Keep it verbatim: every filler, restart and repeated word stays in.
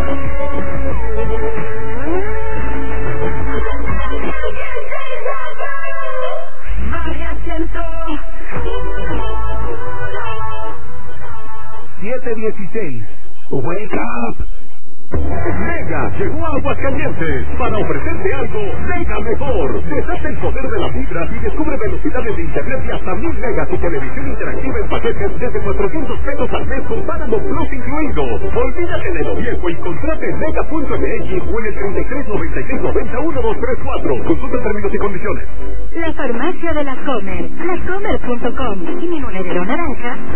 siete dieciséis. Wake up. Mega llegó a Aguascalientes para ofrecerte algo mega mejor. Deshace el poder de la fibra y descubre velocidades de internet de hasta mil megas y televisión interactiva en paquetes desde cuatrocientos pesos al mes con Paramount Plus incluido. Olvídate de lo viejo y contrate en mega punto m x o en el treinta y tres noventa y seis noventa uno dos tres cuatro. Consulta términos y condiciones. La farmacia de la Comer, lacomer punto com y mi monedero naranja.